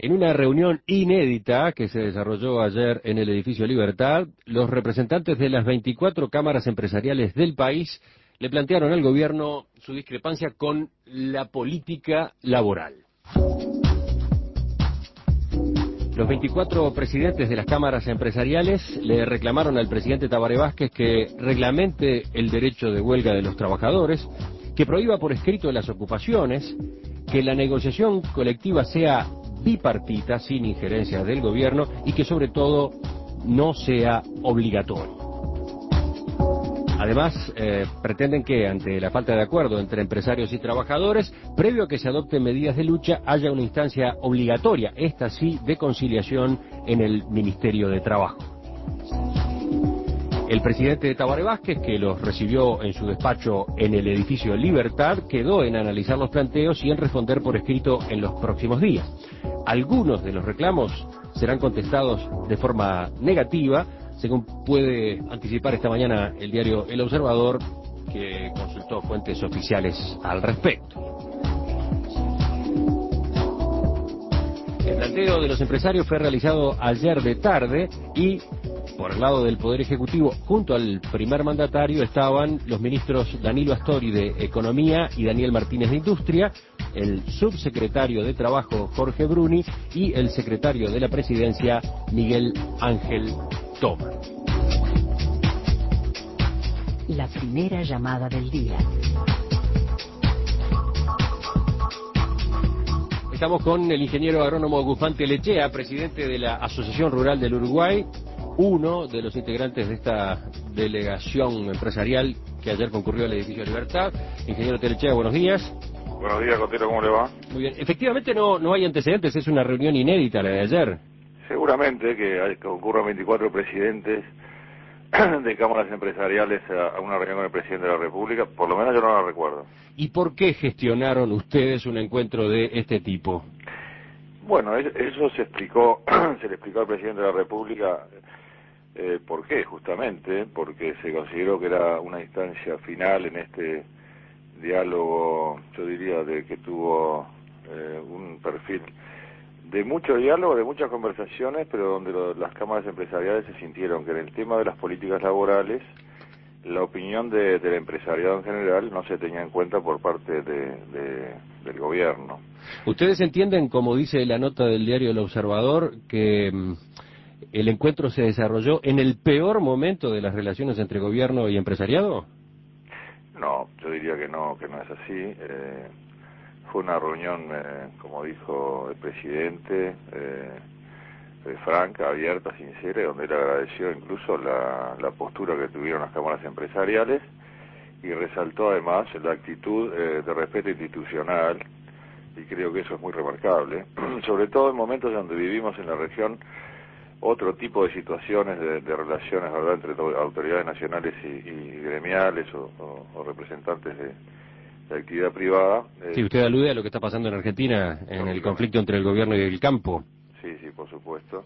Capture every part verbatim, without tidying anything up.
En una reunión inédita que se desarrolló ayer en el edificio Libertad, los representantes de las veinticuatro cámaras empresariales del país le plantearon al gobierno su discrepancia con la política laboral. Los veinticuatro presidentes de las cámaras empresariales le reclamaron al presidente Tabaré Vázquez que reglamente el derecho de huelga de los trabajadores, que prohíba por escrito las ocupaciones, que la negociación colectiva sea bipartita, sin injerencias del gobierno, y que sobre todo no sea obligatorio. Además, eh, pretenden que ante la falta de acuerdo entre empresarios y trabajadores, previo a que se adopten medidas de lucha, haya una instancia obligatoria, esta sí, de conciliación en el Ministerio de Trabajo. El presidente de Tabaré Vázquez, que los recibió en su despacho en el edificio Libertad, quedó en analizar los planteos y en responder por escrito en los próximos días. Algunos de los reclamos serán contestados de forma negativa, según puede anticipar esta mañana el diario El Observador, que consultó fuentes oficiales al respecto. El planteo de los empresarios fue realizado ayer de tarde y, por el lado del Poder Ejecutivo, junto al primer mandatario estaban los ministros Danilo Astori de Economía y Daniel Martínez de Industria, el subsecretario de Trabajo Jorge Bruni y el secretario de la Presidencia Miguel Ángel Toma. La primera llamada del día. Estamos con el ingeniero agrónomo Guzmán Telechea, presidente de la Asociación Rural del Uruguay, uno de los integrantes de esta delegación empresarial que ayer concurrió al edificio Libertad. Ingeniero Telechea, buenos días. Buenos días, Cotero, ¿cómo le va? Muy bien. Efectivamente no, no hay antecedentes, es una reunión inédita la de ayer. Seguramente que, hay, que ocurran veinticuatro presidentes de cámaras empresariales a, a una reunión con el presidente de la República, por lo menos yo no la recuerdo. ¿Y por qué gestionaron ustedes un encuentro de este tipo? Bueno, eso se explicó, se le explicó al presidente de la República. Eh, ¿Por qué? Justamente porque se consideró que era una instancia final en este diálogo, yo diría, de que tuvo eh, un perfil de mucho diálogo, de muchas conversaciones, pero donde lo, las cámaras empresariales se sintieron que en el tema de las políticas laborales la opinión de, del empresariado en general no se tenía en cuenta por parte de, de, del gobierno. ¿Ustedes entienden, como dice la nota del diario El Observador, que mm, el encuentro se desarrolló en el peor momento de las relaciones entre gobierno y empresariado? No, yo diría que no, que no es así. Eh, fue una reunión, eh, como dijo el presidente, eh, eh, franca, abierta, sincera, donde le agradeció incluso la, la postura que tuvieron las cámaras empresariales y resaltó además la actitud eh, de respeto institucional, y creo que eso es muy remarcable, sobre todo en momentos donde vivimos en la región otro tipo de situaciones de, de relaciones, ¿verdad?, entre autoridades nacionales y, y gremiales o, o, o representantes de, de actividad privada. Eh, sí, usted alude a lo que está pasando en Argentina, en el conflicto entre el gobierno y el campo. Sí, sí, por supuesto.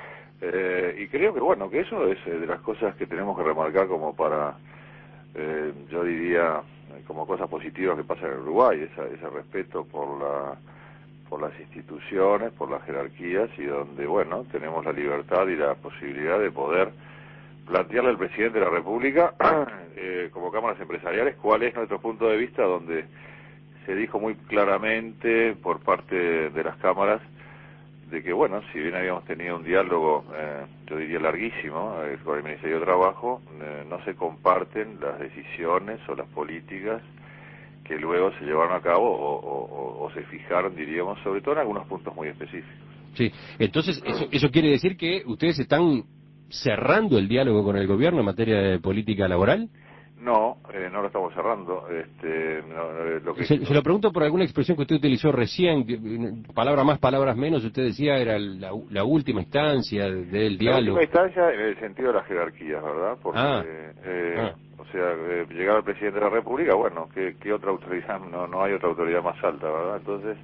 Eh, y creo que, bueno, que eso es eh, de las cosas que tenemos que remarcar como para, eh, yo diría, como cosas positivas que pasan en Uruguay, esa, ese respeto por la por las instituciones, por las jerarquías, y donde, bueno, tenemos la libertad y la posibilidad de poder plantearle al presidente de la República, eh, como cámaras empresariales, cuál es nuestro punto de vista, donde se dijo muy claramente por parte de las cámaras de que, bueno, si bien habíamos tenido un diálogo, eh, yo diría larguísimo, eh, con el Ministerio de Trabajo, eh, no se comparten las decisiones o las políticas que luego se llevaron a cabo o, o, o se fijaron, diríamos, sobre todo en algunos puntos muy específicos. Sí, entonces eso, eso quiere decir que ustedes están cerrando el diálogo con el gobierno en materia de política laboral. No, eh, no lo estamos cerrando. Este, no, eh, lo que... se, se lo pregunto por alguna expresión que usted utilizó recién, palabras más, palabras menos, usted decía era la, la última instancia del diálogo. La última instancia en el sentido de las jerarquías, ¿verdad? Porque, ah, eh, ah. o sea, eh, llegar al presidente de la República, bueno, ¿qué, qué otra autoridad? No, no hay otra autoridad más alta, ¿verdad? Entonces,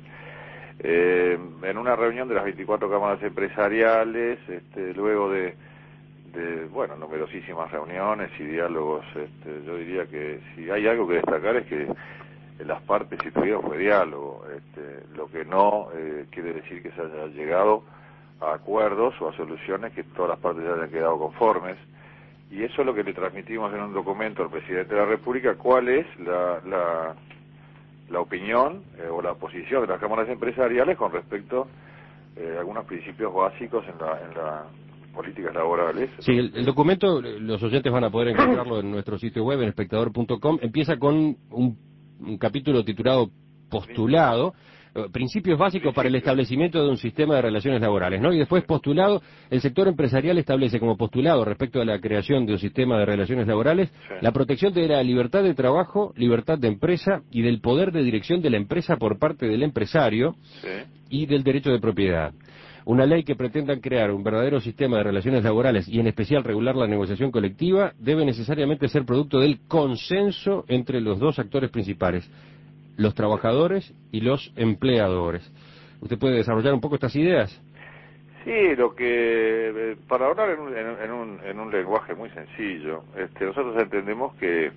eh, en una reunión de las veinticuatro cámaras empresariales, este, luego de de, bueno, numerosísimas reuniones y diálogos, este, yo diría que si hay algo que destacar es que las partes si tuvieron fue diálogo, este, lo que no eh, quiere decir que se haya llegado a acuerdos o a soluciones que todas las partes hayan quedado conformes, y eso es lo que le transmitimos en un documento al presidente de la República, cuál es la, la, la opinión eh, o la posición de las cámaras empresariales con respecto eh, a algunos principios básicos en la, en la políticas laborales. Sí, el, el documento, los oyentes van a poder encontrarlo en nuestro sitio web, en espectador punto com. Empieza con un, un capítulo titulado Postulado, eh, principios básicos para el establecimiento de un sistema de relaciones laborales, ¿no? Y después postulado, el sector empresarial establece como postulado respecto a la creación de un sistema de relaciones laborales, Sí. la protección de la libertad de trabajo, libertad de empresa y del poder de dirección de la empresa por parte del empresario Sí. y del derecho de propiedad. Una ley que pretendan crear un verdadero sistema de relaciones laborales y en especial regular la negociación colectiva debe necesariamente ser producto del consenso entre los dos actores principales, los trabajadores y los empleadores. ¿Usted puede desarrollar un poco estas ideas? Sí, lo que, eh, para hablar en un, en, en un, en un lenguaje muy sencillo, este, nosotros entendemos que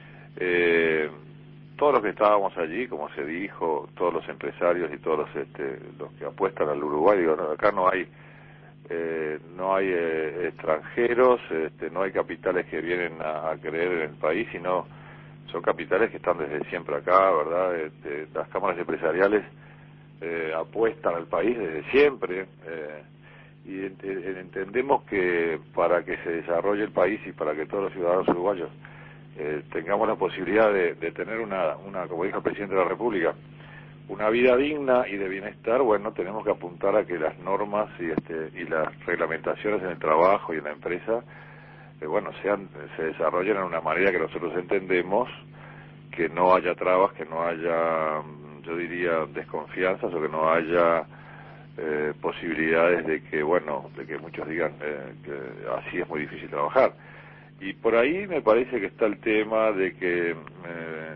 eh, todos los que estábamos allí, como se dijo, todos los empresarios y todos los, este, los que apuestan al Uruguay, digo, no, acá no hay eh, no hay eh, extranjeros, este, no hay capitales que vienen a, a creer en el país, sino son capitales que están desde siempre acá, ¿verdad? Este, las cámaras empresariales eh, apuestan al país desde siempre, eh, y ent entendemos que para que se desarrolle el país y para que todos los ciudadanos uruguayos eh, tengamos la posibilidad de, de tener una, una, como dijo el presidente de la República, una vida digna y de bienestar, bueno, tenemos que apuntar a que las normas y, este, y las reglamentaciones en el trabajo y en la empresa, eh, bueno, sean, se desarrollen de una manera que nosotros entendemos, que no haya trabas, que no haya, yo diría, desconfianzas o que no haya eh, posibilidades de que, bueno, de que muchos digan eh, que así es muy difícil trabajar. Y por ahí me parece que está el tema de que eh,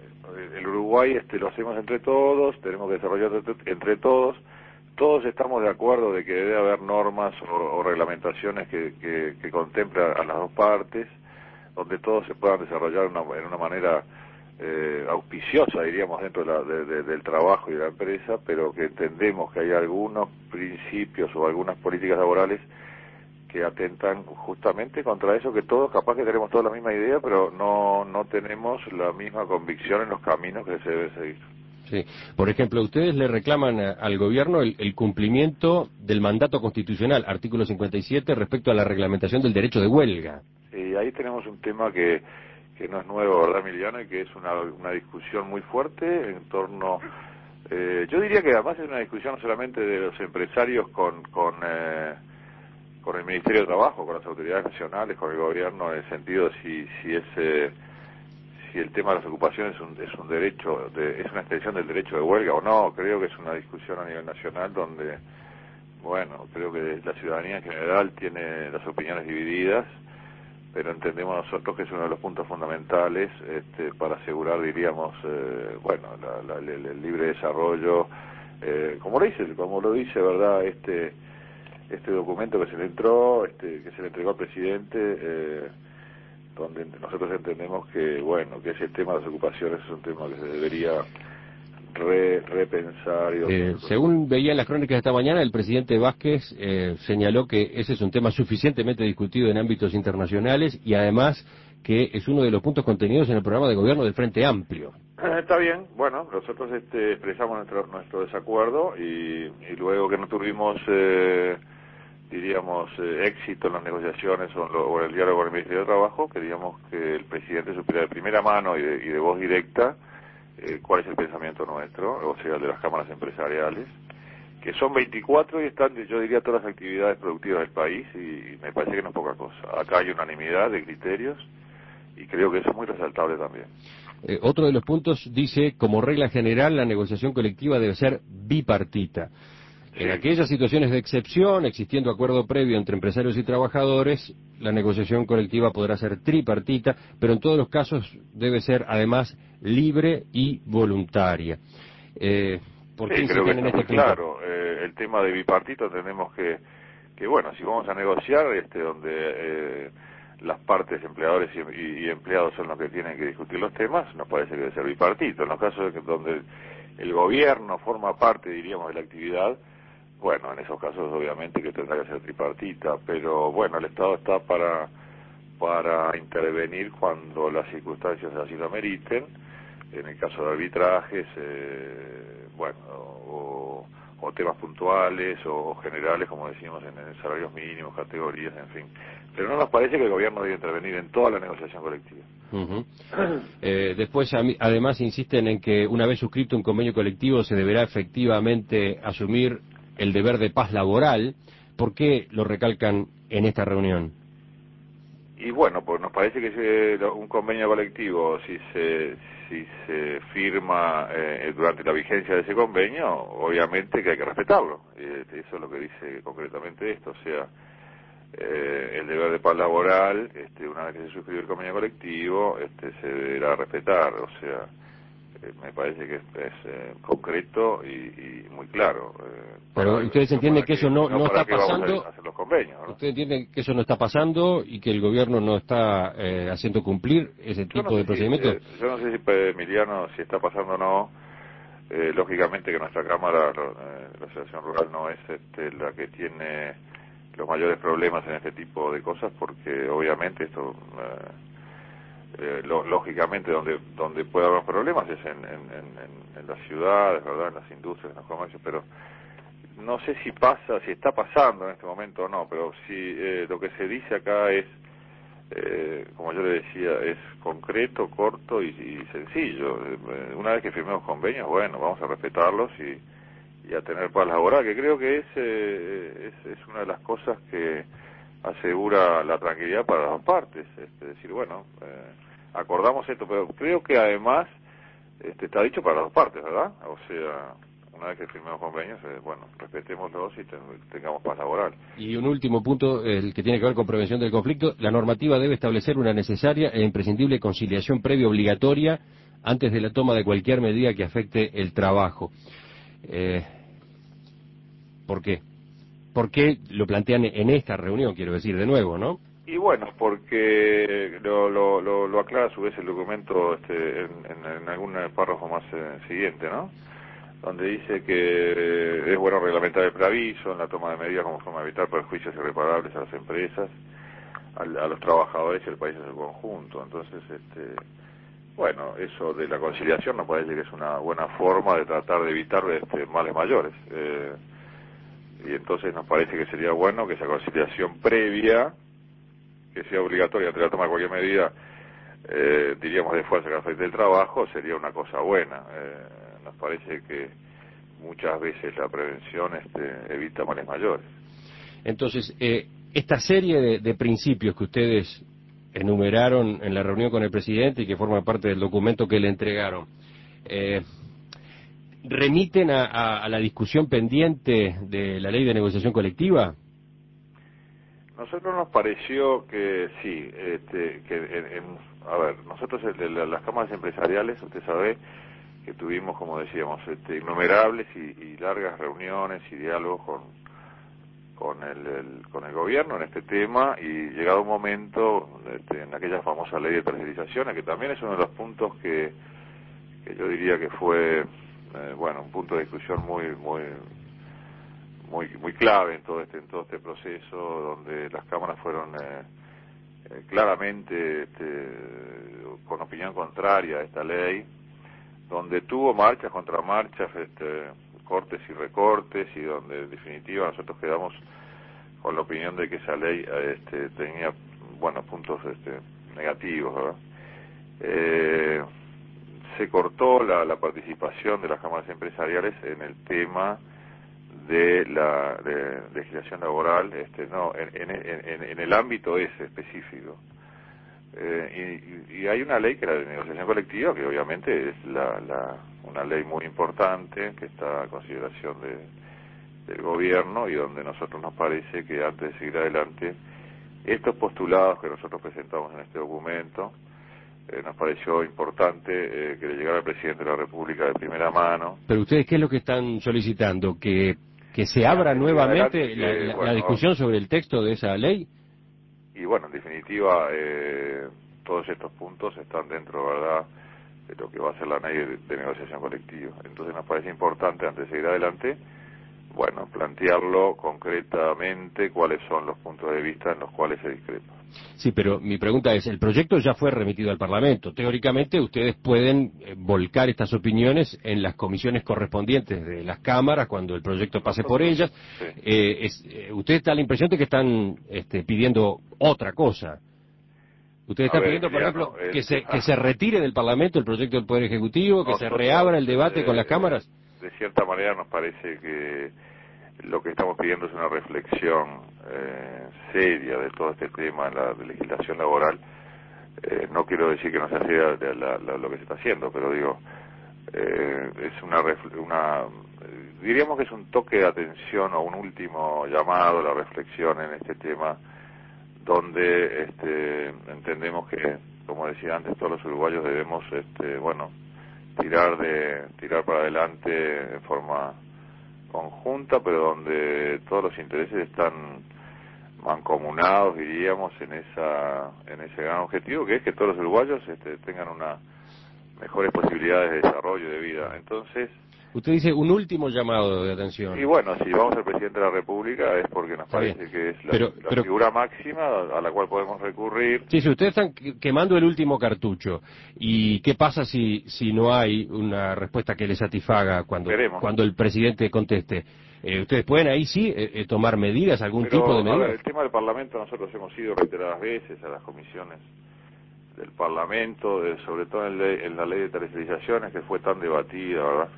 el Uruguay este lo hacemos entre todos, tenemos que desarrollar entre, entre todos, todos estamos de acuerdo de que debe haber normas o, o reglamentaciones que, que, que contemplen a las dos partes, donde todos se puedan desarrollar una, en una manera eh, auspiciosa, diríamos, dentro de la, de, de, del trabajo y de la empresa, pero que entendemos que hay algunos principios o algunas políticas laborales que atentan justamente contra eso, que todos capaz que tenemos toda la misma idea, pero no no tenemos la misma convicción en los caminos que se debe seguir. Sí. Por ejemplo, ustedes le reclaman a, al gobierno el, el cumplimiento del mandato constitucional, artículo cincuenta y siete, respecto a la reglamentación del derecho de huelga. Y ahí tenemos un tema que, que no es nuevo, ¿verdad, Emiliano? Y que es una, una discusión muy fuerte en torno... Eh, yo diría que además es una discusión no solamente de los empresarios con... con eh, con el Ministerio de Trabajo, con las autoridades nacionales, con el gobierno, en el sentido si si es eh, si el tema de las ocupaciones es un, es un derecho, de, es una extensión del derecho de huelga o no. Creo que es una discusión a nivel nacional donde, bueno, creo que la ciudadanía en general tiene las opiniones divididas, pero entendemos nosotros que es uno de los puntos fundamentales este, para asegurar, diríamos, eh, bueno, la, la, el, el libre desarrollo, eh, como lo dice, como lo dice, ¿verdad?, este este documento que se le entró, este, que se le entregó al presidente, eh, donde nosotros entendemos que, bueno, que ese tema de las ocupaciones es un tema que se debería re, repensar. Y Eh, según veía en las crónicas de esta mañana, el presidente Vázquez eh, señaló que ese es un tema suficientemente discutido en ámbitos internacionales y además que es uno de los puntos contenidos en el programa de gobierno del Frente Amplio. Está bien, bueno, nosotros este, expresamos nuestro, nuestro desacuerdo y, y luego que no tuvimos... Eh, diríamos, eh, éxito en las negociaciones o en, lo, o en el diálogo con el Ministerio de Trabajo, queríamos que el presidente supiera de primera mano y de, y de voz directa eh, cuál es el pensamiento nuestro, o sea, el de las cámaras empresariales, que son veinticuatro y están, yo diría, todas las actividades productivas del país, y me parece que no es poca cosa. Acá hay unanimidad de criterios y creo que eso es muy resaltable también. Eh, otro de los puntos dice, como regla general, la negociación colectiva debe ser bipartita. En Sí. aquellas situaciones de excepción, existiendo acuerdo previo entre empresarios y trabajadores, la negociación colectiva podrá ser tripartita, pero en todos los casos debe ser además libre y voluntaria. Eh, ¿Por qué Sí, creo que insisten en está este muy punto? claro. Eh, el tema de bipartito tenemos que, que bueno, si vamos a negociar, este, donde eh, las partes empleadores y, y, y empleados son los que tienen que discutir los temas, nos parece que debe ser bipartito. En los casos de que, donde el gobierno forma parte, diríamos, de la actividad, bueno, en esos casos obviamente que tendrá que ser tripartita, pero bueno, el Estado está para para intervenir cuando las circunstancias así lo meriten, en el caso de arbitrajes, eh, bueno, o, o temas puntuales o, o generales, como decimos, en, en salarios mínimos, categorías, en fin. Pero no nos parece que el gobierno debe intervenir en toda la negociación colectiva. Uh-huh. eh, después, a mí, además, insisten en que una vez suscrito un convenio colectivo se deberá efectivamente asumir el deber de paz laboral. ¿Por qué lo recalcan en esta reunión? Y bueno, pues nos parece que ese, un convenio colectivo, si se si se firma eh, durante la vigencia de ese convenio, obviamente que hay que respetarlo. Eh, eso es lo que dice concretamente esto, o sea, eh, el deber de paz laboral, este, una vez que se suscribe el convenio colectivo, este, se deberá respetar, o sea, eh, me parece que es, es eh, concreto y, y muy claro. Eh, Pero ustedes entienden que, que eso no, no, no está qué pasando. Vamos a hacer los convenios, ¿no? Ustedes entienden que eso no está pasando y que el gobierno no está eh, haciendo cumplir ese yo tipo no de si, procedimientos. Eh, yo no sé si Emiliano, si está pasando o no. Eh, lógicamente que nuestra Cámara, eh, la Asociación Rural, no es este, la que tiene los mayores problemas en este tipo de cosas, porque obviamente esto, eh, eh, lo, lógicamente donde donde puede haber problemas es en, en, en, en las ciudades, ¿verdad?, en las industrias, en los comercios, pero no sé si pasa, si está pasando en este momento o no, pero sí eh, lo que se dice acá es, eh, como yo le decía, es concreto, corto y, y sencillo. Eh, una vez que firmemos convenios, bueno, vamos a respetarlos y, y a tener paz laboral, que creo que es, eh, es, es una de las cosas que asegura la tranquilidad para las dos partes. Es decir, bueno, eh, acordamos esto, pero creo que además este, está dicho para las dos partes, ¿verdad? O sea, una vez que firmemos convenios, eh, bueno, respetémoslos y ten, tengamos paz laboral. Y un último punto, el que tiene que ver con prevención del conflicto. La normativa debe establecer una necesaria e imprescindible conciliación previa obligatoria antes de la toma de cualquier medida que afecte el trabajo. Eh, ¿Por qué? ¿Por qué lo plantean en esta reunión, quiero decir, de nuevo, no? Y bueno, porque lo, lo, lo, lo aclara a su vez el documento este, en, en, en algún párrafo más eh, siguiente, ¿no?, donde dice que eh, es bueno reglamentar el preaviso en la toma de medidas como forma de evitar perjuicios irreparables a las empresas, a, a los trabajadores y al país en su conjunto. Entonces, este, bueno, eso de la conciliación nos parece que es una buena forma de tratar de evitar este, males mayores. Eh, y entonces nos parece que sería bueno que esa conciliación previa, que sea obligatoria ante la toma de cualquier medida, eh, diríamos de fuerza que afecte el trabajo, sería una cosa buena. Eh, nos parece que muchas veces la prevención este, evita males mayores. Entonces, eh, esta serie de, de principios que ustedes enumeraron en la reunión con el presidente y que forman parte del documento que le entregaron, eh, ¿remiten a, a, a la discusión pendiente de la ley de negociación colectiva? Nosotros nos pareció que sí, este, que en, en, a ver, nosotros en las cámaras empresariales, usted sabe que tuvimos, como decíamos, este, innumerables y, y largas reuniones y diálogos con, con, el, el, con el gobierno en este tema, y llegado un momento, este, en aquella famosa ley de tercerizaciones, que también es uno de los puntos que, que yo diría que fue, eh, bueno, un punto de discusión muy, muy, muy, muy clave en todo este, en todo este proceso, donde las cámaras fueron eh, eh, claramente este, con opinión contraria a esta ley, donde tuvo marchas contra marchas, este, cortes y recortes, y donde en definitiva nosotros quedamos con la opinión de que esa ley este, tenía buenos puntos este, negativos, ¿verdad? Eh, se cortó la, la participación de las cámaras empresariales en el tema de la de legislación laboral, este, no, en, en, en, en el ámbito ese específico. Eh, y, y hay una ley que es la de negociación colectiva, que obviamente es la, la, una ley muy importante, que está a consideración de, del gobierno, y donde nosotros nos parece que antes de seguir adelante, estos postulados que nosotros presentamos en este documento, eh, nos pareció importante eh, que le llegara al presidente de la República de primera mano. Pero ustedes, ¿qué es lo que están solicitando? ¿Que, que se abra nuevamente que, la, la, bueno, la discusión sobre el texto de esa ley? y bueno, en definitiva, eh, todos estos puntos están dentro, ¿verdad?, de lo que va a ser la ley de, de negociación colectiva. Entonces nos parece importante, antes de seguir adelante, bueno, plantearlo concretamente cuáles son los puntos de vista en los cuales se discrepa. Sí, pero mi pregunta es, el proyecto ya fue remitido al Parlamento. Teóricamente ustedes pueden eh, volcar estas opiniones en las comisiones correspondientes de las cámaras cuando el proyecto pase por ellas. Sí. Eh, es, eh, usted da la impresión de que están este, pidiendo otra cosa. Ustedes están ver, pidiendo, por Emiliano, ejemplo, el que se, tema- que se retire del Parlamento el proyecto del Poder Ejecutivo, que se Nosotros, reabra el debate eh, con las cámaras. De cierta manera nos parece que lo que estamos pidiendo es una reflexión eh, seria de todo este tema en la de legislación laboral. Eh, no quiero decir que no se hacía de la, la, lo que se está haciendo, pero digo, eh, es una, una diríamos que es un toque de atención o un último llamado a la reflexión en este tema, donde este, entendemos que, como decía antes, todos los uruguayos debemos, este, bueno, tirar de tirar para adelante en forma conjunta, pero donde todos los intereses están mancomunados, diríamos, en esa en ese gran objetivo, que es que todos los uruguayos este, tengan una mejores posibilidades de desarrollo de vida. Entonces, usted dice un último llamado de atención. y bueno, si vamos al presidente de la República es porque nos Está parece bien. que es la, Pero- la pero- figura máxima a la cual podemos recurrir. Sí, sí, ustedes están que- quemando el último cartucho. ¿Y qué pasa si si no hay una respuesta que les satisfaga cuando Veremos. cuando el presidente conteste? Eh, ¿Ustedes pueden ahí sí eh, eh, tomar medidas, algún Pero, tipo de a ver, medidas? el tema del Parlamento, nosotros hemos ido reiteradas veces a las comisiones del Parlamento, eh, sobre todo en, ley, en la ley de tercerizaciones, que fue tan debatida, ¿verdad?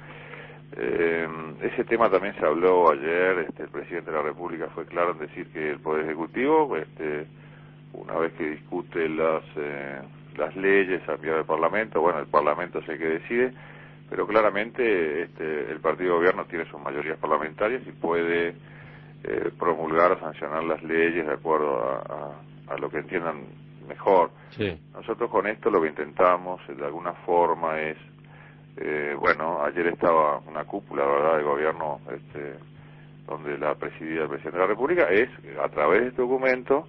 Eh, ese tema también se habló ayer. Este, el presidente de la República fue claro en decir que el Poder Ejecutivo, este, una vez que discute las eh, las leyes enviadas al Parlamento, bueno, el Parlamento es el que decide, pero claramente este, el partido de gobierno tiene sus mayorías parlamentarias y puede eh, promulgar o sancionar las leyes de acuerdo a, a, a lo que entiendan mejor. Sí. Nosotros con esto lo que intentamos de alguna forma es, eh, bueno, ayer estaba una cúpula, ¿verdad?, de gobierno, este, donde la presidía el presidente de la República, es a través de este documento,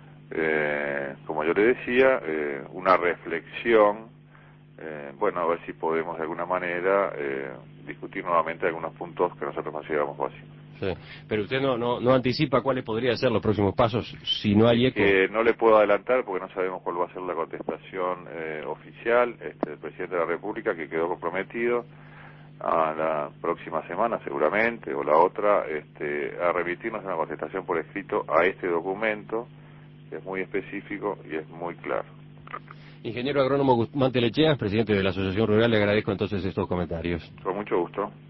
eh, como yo le decía, eh, una reflexión, eh, bueno, a ver si podemos de alguna manera eh, discutir nuevamente algunos puntos que nosotros consideramos básicos. Sí. Pero usted no, no no anticipa cuáles podrían ser los próximos pasos si no hay eco. Que no le puedo adelantar porque no sabemos cuál va a ser la contestación eh, oficial este, del presidente de la República, que quedó comprometido a la próxima semana seguramente, o la otra, este, a remitirnos una contestación por escrito a este documento, que es muy específico y es muy claro. Ingeniero agrónomo Guzmán Telechea, presidente de la Asociación Rural, le agradezco entonces estos comentarios. Con mucho gusto.